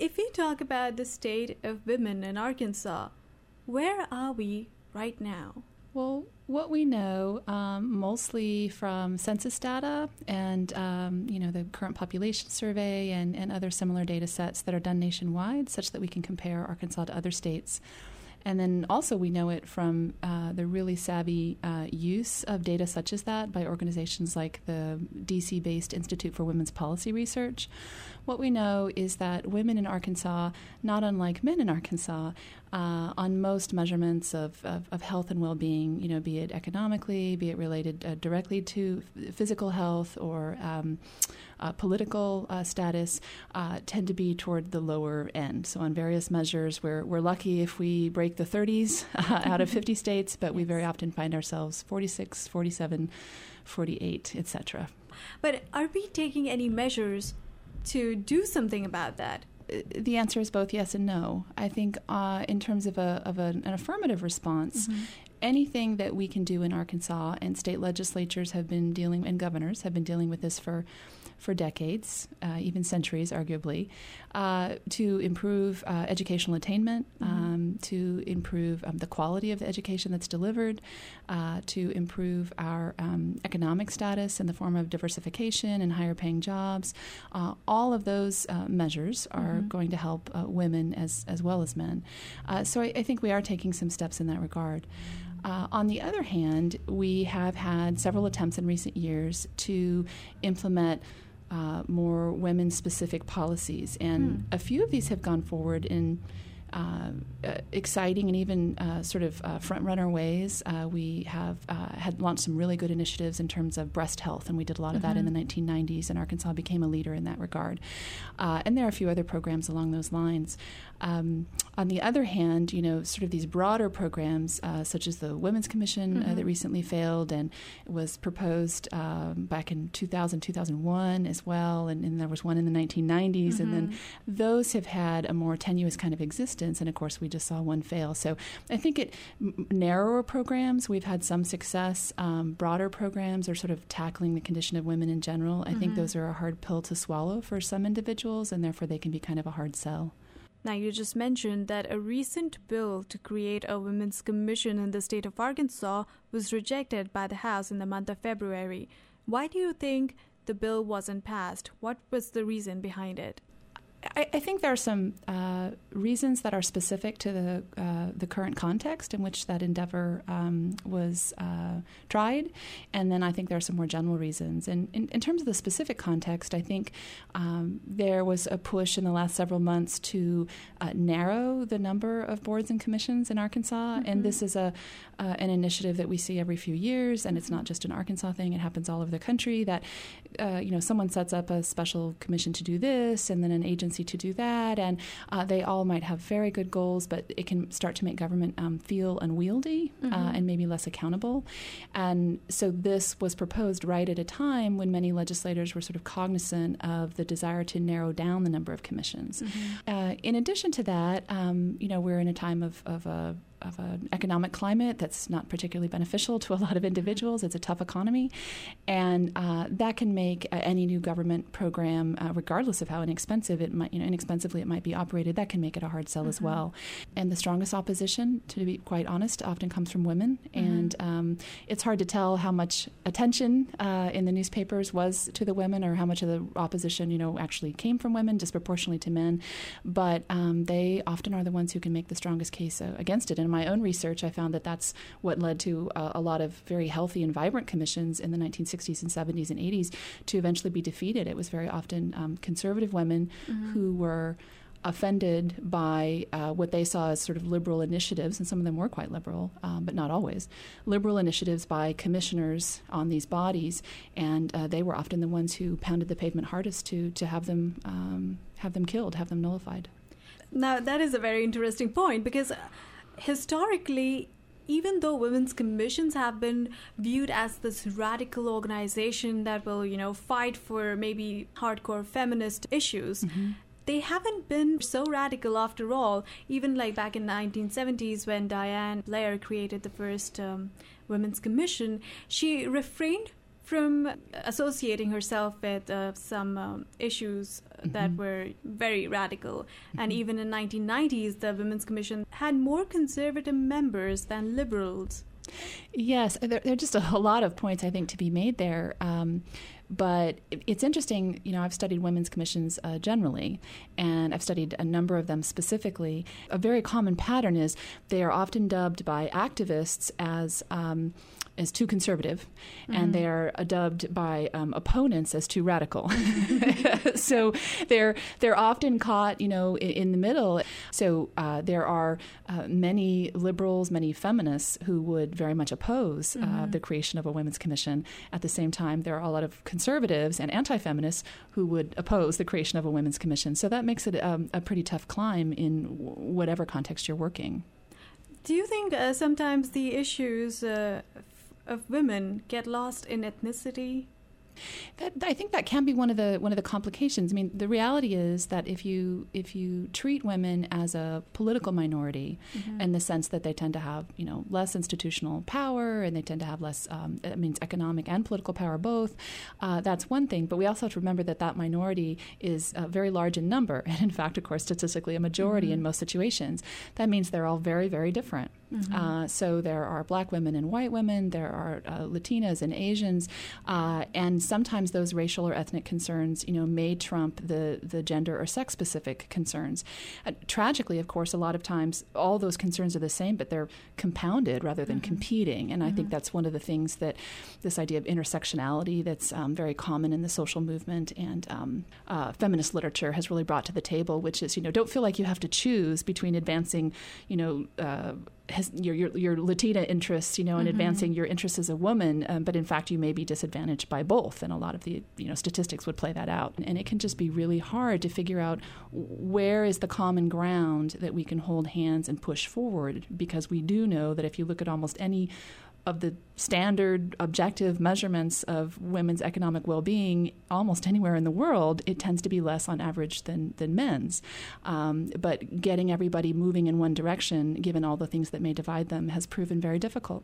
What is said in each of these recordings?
If we talk about the state of women in Arkansas, where are we right now? Well, what we know, mostly from census data and the current population survey and other similar data sets that are done nationwide, such that we can compare Arkansas to other states. And then also we know it from the really savvy use of data such as that by organizations like the DC-based Institute for Women's Policy Research. What we know is that women in Arkansas, not unlike men in Arkansas, on most measurements of health and well-being, be it economically, be it related directly to physical health or political status, tend to be toward the lower end. So on various measures, we're lucky if we break the 30s out of 50 states, but we very often find ourselves 46, 47, 48, etc. But are we taking any measures to do something about that? The answer is both yes and no. I think in terms of an affirmative response, anything that we can do in Arkansas, and state legislatures have been dealing, and governors have been dealing with this for decades, even centuries, arguably, to improve educational attainment, to improve the quality of the education that's delivered, to improve our economic status in the form of diversification and higher paying jobs. All of those measures are going to help women as well as men. So I think we are taking some steps in that regard. On the other hand, we have had several attempts in recent years to implement more women-specific policies, and a few of these have gone forward in exciting and even front-runner ways. We have had launched some really good initiatives in terms of breast health, and we did a lot of that in the 1990s, and Arkansas became a leader in that regard. And there are a few other programs along those lines. On the other hand, sort of these broader programs, such as the Women's Commission that recently failed and was proposed back in 2000, 2001 as well, and there was one in the 1990s, and then those have had a more tenuous kind of existence, and of course we just saw one fail. So I think narrower programs, we've had some success. Broader programs are sort of tackling the condition of women in general. I think those are a hard pill to swallow for some individuals, and therefore they can be kind of a hard sell. Now, you just mentioned that a recent bill to create a women's commission in the state of Arkansas was rejected by the House in the month of February. Why do you think the bill wasn't passed? What was the reason behind it? I think there are some reasons that are specific to the current context in which that endeavor was tried, and then I think there are some more general reasons. And in terms of the specific context, I think there was a push in the last several months to narrow the number of boards and commissions in Arkansas, and this is an initiative that we see every few years, and it's not just an Arkansas thing. It happens all over the country that someone sets up a special commission to do this, and then an agency to do that, and they all might have very good goals, but it can start to make government feel unwieldy and maybe less accountable. And so this was proposed right at a time when many legislators were sort of cognizant of the desire to narrow down the number of commissions. In addition to that, we're in a time of an economic climate that's not particularly beneficial to a lot of individuals. It's a tough economy, and that can make any new government program, regardless of how inexpensively it might be operated, that can make it a hard sell as well. And the strongest opposition, to be quite honest, often comes from women, and it's hard to tell how much attention in the newspapers was to the women, or how much of the opposition, actually came from women disproportionately to men. But they often are the ones who can make the strongest case against it. And in my own research, I found that that's what led to a lot of very healthy and vibrant commissions in the 1960s and 70s and 80s to eventually be defeated. It was very often conservative women who were offended by what they saw as sort of liberal initiatives, and some of them were quite liberal, but not always, liberal initiatives by commissioners on these bodies, and they were often the ones who pounded the pavement hardest to have them killed, have them nullified. Now, that is a very interesting point, because historically, even though women's commissions have been viewed as this radical organization that will, fight for maybe hardcore feminist issues, they haven't been so radical after all. Even like back in the 1970s when Diane Blair created the first women's commission, she refrained from associating herself with some issues that were very radical. And even in 1990s, the Women's Commission had more conservative members than liberals. Yes, there are just a lot of points, I think, to be made there. But it's interesting, I've studied women's commissions generally, and I've studied a number of them specifically. A very common pattern is they are often dubbed by activists as too conservative, and they are dubbed by opponents as too radical. So they're often caught, in the middle. So there are many liberals, many feminists who would very much oppose the creation of a women's commission. At the same time, there are a lot of conservatives and anti-feminists who would oppose the creation of a women's commission. So that makes it a pretty tough climb in whatever context you're working. Do you think sometimes the issues of women get lost in ethnicity? I think that can be one of the complications. I mean, the reality is that if you treat women as a political minority, in the sense that they tend to have less institutional power and they tend to have less, it means economic and political power both. That's one thing. But we also have to remember that minority is very large in number, and in fact, of course, statistically a majority in most situations. That means they're all very, very different. So there are Black women and white women. There are Latinas and Asians, and sometimes those racial or ethnic concerns, may trump the gender or sex-specific concerns. Tragically, of course, a lot of times all those concerns are the same, but they're compounded rather than competing. And I think that's one of the things that this idea of intersectionality that's very common in the social movement and feminist literature has really brought to the table, which is, don't feel like you have to choose between advancing, your Latina interests, and advancing your interests as a woman, but in fact you may be disadvantaged by both, and a lot of the statistics would play that out. And it can just be really hard to figure out where is the common ground that we can hold hands and push forward, because we do know that if you look at almost any of the standard objective measurements of women's economic well-being almost anywhere in the world, it tends to be less on average than men's. But getting everybody moving in one direction, given all the things that may divide them, has proven very difficult.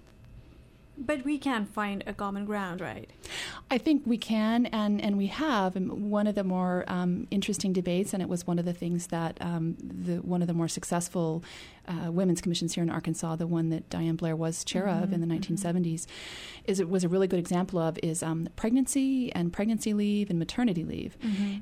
But we can find a common ground, right? I think we can, and we have. And one of the more interesting debates, and it was one of the things that one of the more successful women's commissions here in Arkansas, the one that Diane Blair was chair of in the 1970s, it was a really good example of pregnancy and pregnancy leave and maternity leave.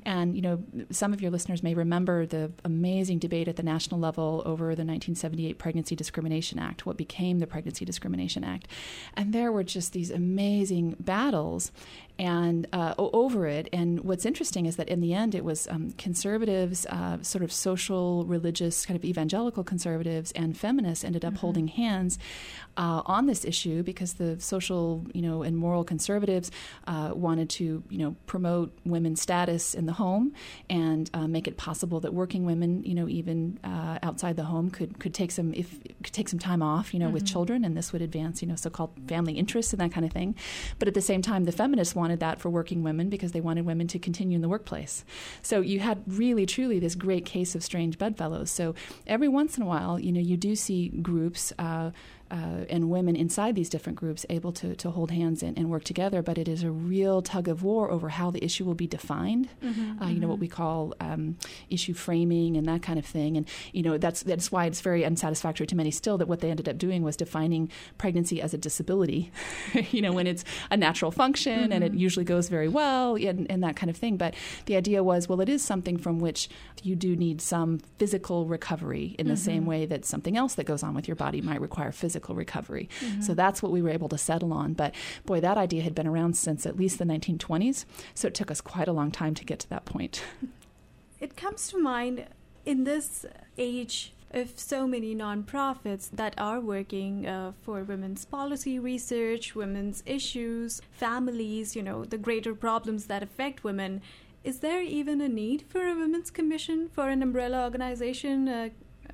And some of your listeners may remember the amazing debate at the national level over the 1978 Pregnancy Discrimination Act, what became the Pregnancy Discrimination Act. And there were just these amazing battles and over it. And what's interesting is that in the end, it was conservatives, sort of social, religious, kind of evangelical conservatives, and feminists ended up holding hands on this issue, because the social, and moral conservatives wanted to, promote women's status in the home and make it possible that working women, even outside the home, could take some time off, with children, and this would advance, so-called family interests and that kind of thing. But at the same time, the feminists wanted that for working women because they wanted women to continue in the workplace. So you had really, truly this great case of strange bedfellows. So every once in a while, you do see groups and women inside these different groups able to hold hands and work together, but it is a real tug of war over how the issue will be defined, what we call issue framing and that kind of thing. And, that's why it's very unsatisfactory to many still that what they ended up doing was defining pregnancy as a disability, when it's a natural function and it usually goes very well and that kind of thing. But the idea was, well, it is something from which you do need some physical recovery in the same way that something else that goes on with your body might require physical recovery. So that's what we were able to settle on. But boy, that idea had been around since at least the 1920s. So it took us quite a long time to get to that point. It comes to mind in this age of so many nonprofits that are working for women's policy research, women's issues, families, the greater problems that affect women. Is there even a need for a women's commission, for an umbrella organization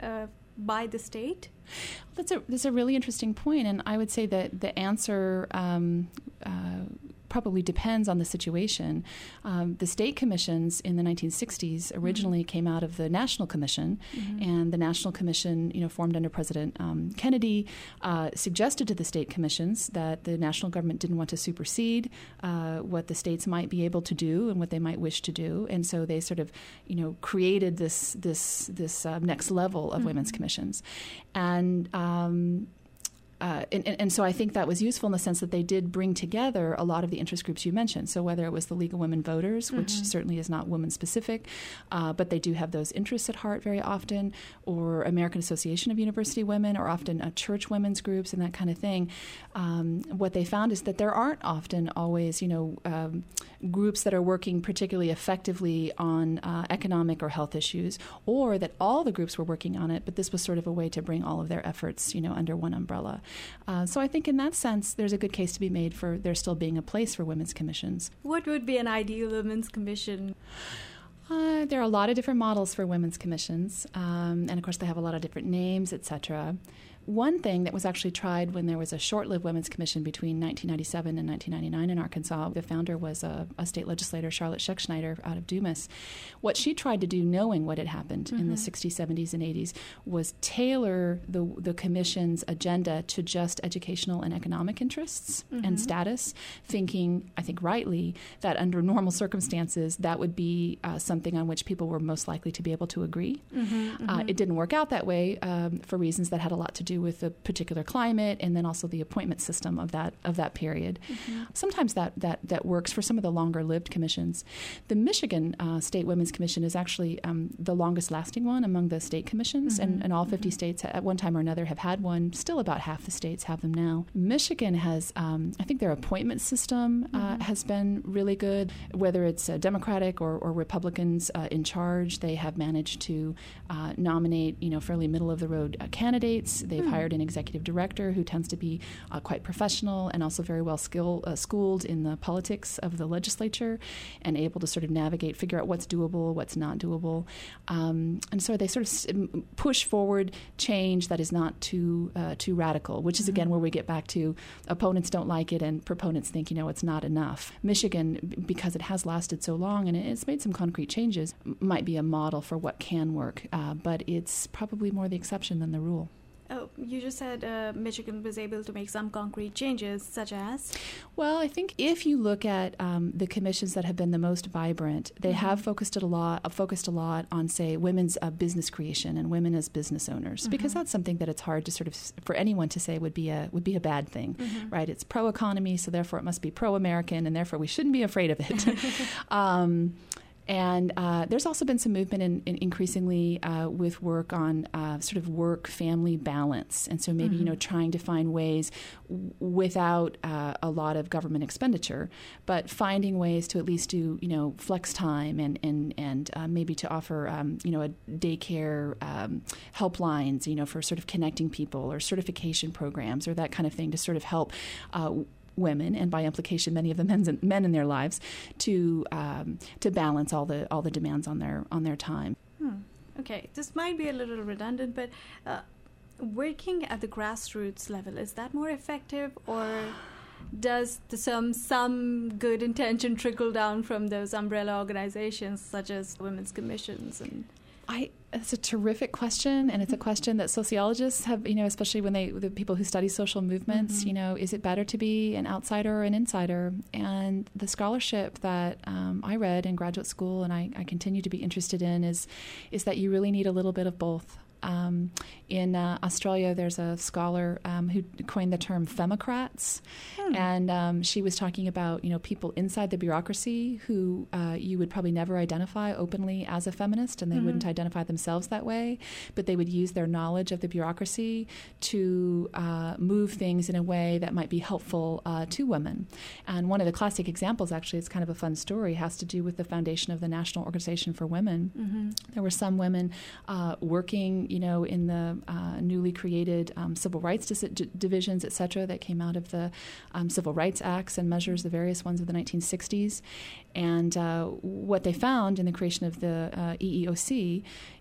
by the state? That's a really interesting point, and I would say that the answer probably depends on the situation. The state commissions in the 1960s originally came out of the National Commission, and the National Commission, formed under President Kennedy, suggested to the state commissions that the national government didn't want to supersede what the states might be able to do and what they might wish to do, and so they sort of, created this next level of women's commissions, and so I think that was useful in the sense that they did bring together a lot of the interest groups you mentioned. So whether it was the League of Women Voters, which certainly is not women-specific, but they do have those interests at heart very often, or American Association of University Women, or often church women's groups and that kind of thing, what they found is that there aren't often always, groups that are working particularly effectively on economic or health issues, or that all the groups were working on it, but this was sort of a way to bring all of their efforts, under one umbrella. So I think in that sense, there's a good case to be made for there still being a place for women's commissions. What would be an ideal women's commission? There are a lot of different models for women's commissions, and of course they have a lot of different names, etc. One thing that was actually tried when there was a short-lived women's commission between 1997 and 1999 in Arkansas, the founder was a state legislator, Charlotte Schexnayder, out of Dumas. What she tried to do, knowing what had happened in the 60s, 70s, and 80s, was tailor the commission's agenda to just educational and economic interests and status, thinking, I think rightly, that under normal circumstances, that would be something on which people were most likely to be able to agree. It didn't work out that way for reasons that had a lot to do with the particular climate and then also the appointment system of that period. Sometimes that works for some of the longer-lived commissions. The Michigan State Women's Commission is actually the longest-lasting one among the state commissions, and all 50 states at one time or another have had one. Still about half the states have them now. Michigan has, I think their appointment system has been really good. Whether it's Democratic or Republicans in charge, they have managed to nominate, fairly middle-of-the-road candidates. They've hired an executive director who tends to be quite professional and also very well schooled in the politics of the legislature and able to sort of navigate, figure out what's doable, what's not doable. And so they sort of push forward change that is not too radical, which is, again, where we get back to opponents don't like it and proponents think, it's not enough. Michigan, because it has lasted so long and it's made some concrete changes, might be a model for what can work, but it's probably more the exception than the rule. Oh, you just said Michigan was able to make some concrete changes, such as? Well, I think if you look at the commissions that have been the most vibrant, they have focused a lot on, say, women's business creation and women as business owners, because that's something that it's hard to sort of for anyone to say would be a bad thing, right? It's pro-economy, so therefore it must be pro-American, and therefore we shouldn't be afraid of it. And there's also been some movement in increasingly with work on sort of work-family balance. And so maybe, trying to find ways without a lot of government expenditure, but finding ways to at least do, flex time and maybe to offer, a daycare helplines, for sort of connecting people, or certification programs or that kind of thing to sort of help women, and by implication many of the men in their lives, to balance all the demands on their time. Okay, this might be a little redundant, but working at the grassroots level, is that more effective, or does some good intention trickle down from those umbrella organizations such as women's commissions? It's a terrific question, and it's a question that sociologists have, especially when the people who study social movements, is it better to be an outsider or an insider? And the scholarship that I read in graduate school and I continue to be interested in is that you really need a little bit of both. In Australia, there's a scholar who coined the term femocrats, and she was talking about people inside the bureaucracy who you would probably never identify openly as a feminist, and they wouldn't identify themselves that way, but they would use their knowledge of the bureaucracy to move things in a way that might be helpful to women. And one of the classic examples, actually, it's kind of a fun story, has to do with the foundation of the National Organization for Women. There were some women working in the newly created civil rights divisions, et cetera, that came out of the Civil Rights Acts and measures, the various ones of the 1960s. And what they found in the creation of the EEOC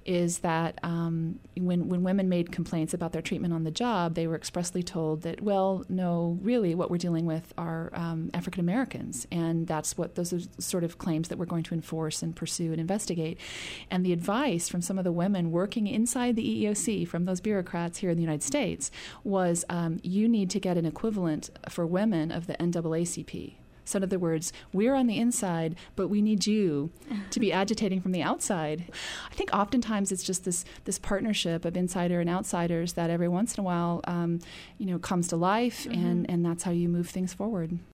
is that when women made complaints about their treatment on the job, they were expressly told that, well, no, really what we're dealing with are African Americans, and those are sort of claims that we're going to enforce and pursue and investigate. And the advice from some of the women working inside the EEOC, from those bureaucrats here in the United States, was you need to get an equivalent for women of the NAACP. So in other words, we're on the inside, but we need you to be agitating from the outside. I think oftentimes it's just this partnership of insider and outsiders that every once in a while, comes to life, and that's how you move things forward.